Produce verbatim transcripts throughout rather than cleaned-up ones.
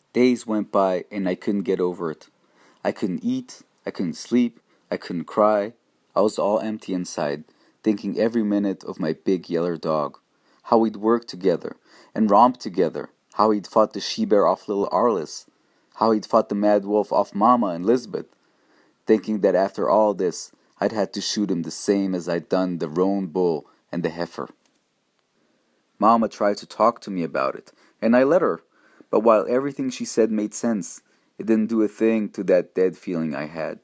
Days went by and I couldn't get over it. I couldn't eat, I couldn't sleep, I couldn't cry. I was all empty inside, thinking every minute of my big yeller dog, how we'd worked together and romped together, how he'd fought the she-bear off little Arliss, how he'd fought the mad wolf off Mama and Lisbeth, thinking that after all this, I'd had to shoot him the same as I'd done the roan bull and the heifer. Mama tried to talk to me about it, and I let her, but while everything she said made sense, it didn't do a thing to that dead feeling I had.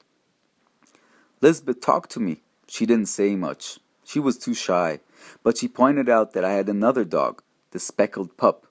Lisbeth talked to me. She didn't say much. She was too shy, but she pointed out that I had another dog, the speckled pup.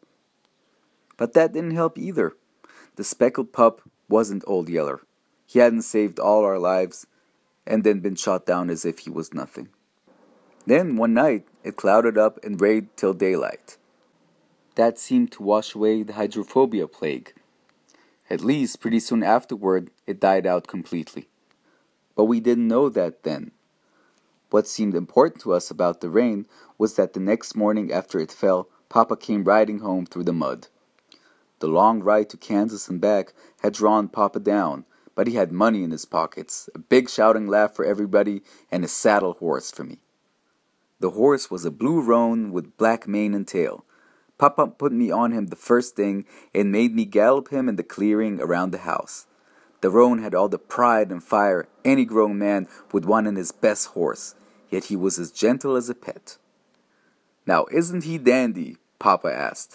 But that didn't help either. The speckled pup wasn't Old Yeller. He hadn't saved all our lives and then been shot down as if he was nothing. Then, one night, it clouded up and rained till daylight. That seemed to wash away the hydrophobia plague. At least, pretty soon afterward, it died out completely. But we didn't know that then. What seemed important to us about the rain was that the next morning after it fell, Papa came riding home through the mud. The long ride to Kansas and back had drawn Papa down, but he had money in his pockets, a big shouting laugh for everybody, and a saddle horse for me. The horse was a blue roan with black mane and tail. Papa put me on him the first thing and made me gallop him in the clearing around the house. The roan had all the pride and fire any grown man would want in his best horse, yet he was as gentle as a pet. "Now isn't he dandy?" Papa asked.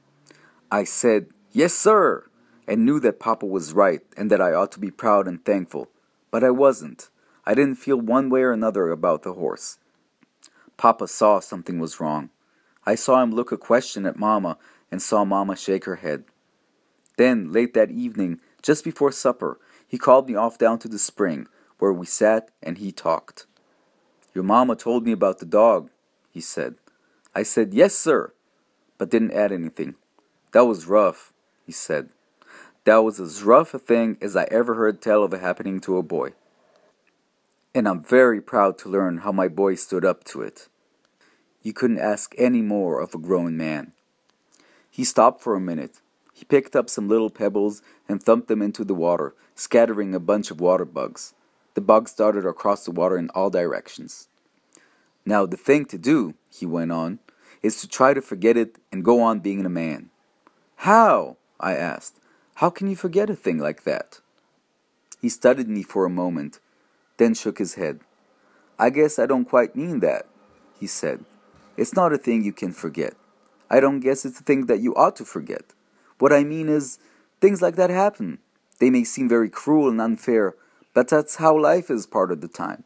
I said, "Yes, sir," and knew that Papa was right and that I ought to be proud and thankful. But I wasn't. I didn't feel one way or another about the horse. Papa saw something was wrong. I saw him look a question at Mama and saw Mama shake her head. Then, late that evening, just before supper, he called me off down to the spring, where we sat and he talked. "Your Mama told me about the dog," he said. I said, "Yes, sir," but didn't add anything. "That was rough," he said. "That was as rough a thing as I ever heard tell of a happening to a boy. And I'm very proud to learn how my boy stood up to it. You couldn't ask any more of a grown man." He stopped for a minute. He picked up some little pebbles and thumped them into the water, scattering a bunch of water bugs. The bugs darted across the water in all directions. "Now the thing to do," he went on, "is to try to forget it and go on being a man." "How?" I asked. "How can you forget a thing like that?" He studied me for a moment, then shook his head. "I guess I don't quite mean that," he said. "It's not a thing you can forget. I don't guess it's a thing that you ought to forget. What I mean is, things like that happen. They may seem very cruel and unfair, but that's how life is part of the time.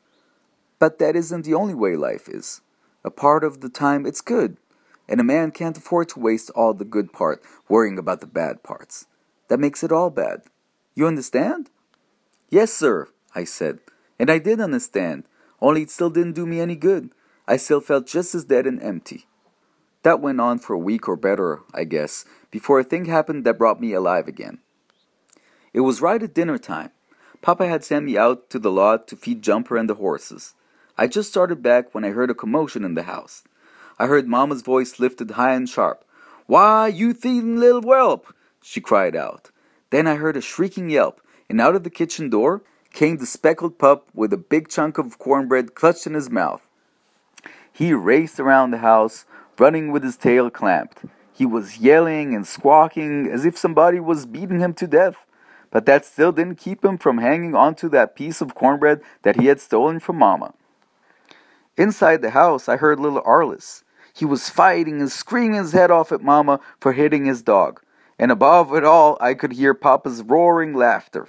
But that isn't the only way life is. A part of the time it's good, and a man can't afford to waste all the good part worrying about the bad parts. That makes it all bad. You understand?" "Yes, sir," I said, and I did understand, only it still didn't do me any good. I still felt just as dead and empty. That went on for a week or better, I guess, before a thing happened that brought me alive again. It was right at dinner time. Papa had sent me out to the lot to feed Jumper and the horses. I just started back when I heard a commotion in the house. I heard Mama's voice lifted high and sharp. "Why, you thieving little whelp!" she cried out. Then I heard a shrieking yelp, and out of the kitchen door came the speckled pup with a big chunk of cornbread clutched in his mouth. He raced around the house, running with his tail clamped. He was yelling and squawking as if somebody was beating him to death, but that still didn't keep him from hanging onto that piece of cornbread that he had stolen from Mama. Inside the house, I heard little Arliss. He was fighting and screaming his head off at Mama for hitting his dog, and above it all, I could hear Papa's roaring laughter.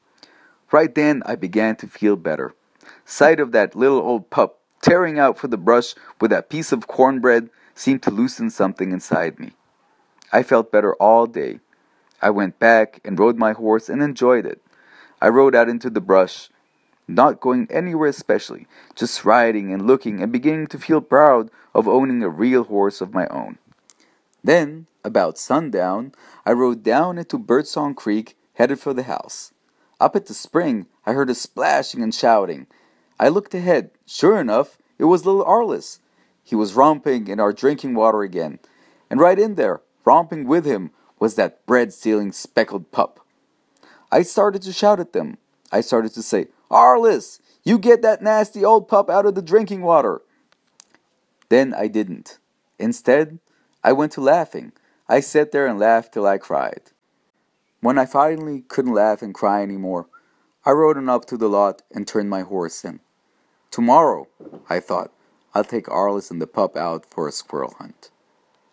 Right then, I began to feel better. Sight of that little old pup tearing out for the brush with that piece of cornbread seemed to loosen something inside me. I felt better all day. I went back and rode my horse and enjoyed it. I rode out into the brush, not going anywhere especially, just riding and looking and beginning to feel proud of owning a real horse of my own. Then, about sundown, I rode down into Birdsong Creek, headed for the house. Up at the spring, I heard a splashing and shouting. I looked ahead. Sure enough, it was little Arliss. He was romping in our drinking water again. And right in there, romping with him, was that bread-stealing speckled pup. I started to shout at them. I started to say, "Arliss, you get that nasty old pup out of the drinking water." Then I didn't. Instead, I went to laughing. I sat there and laughed till I cried. When I finally couldn't laugh and cry anymore, I rode on up to the lot and turned my horse in. Tomorrow, I thought, I'll take Arliss and the pup out for a squirrel hunt.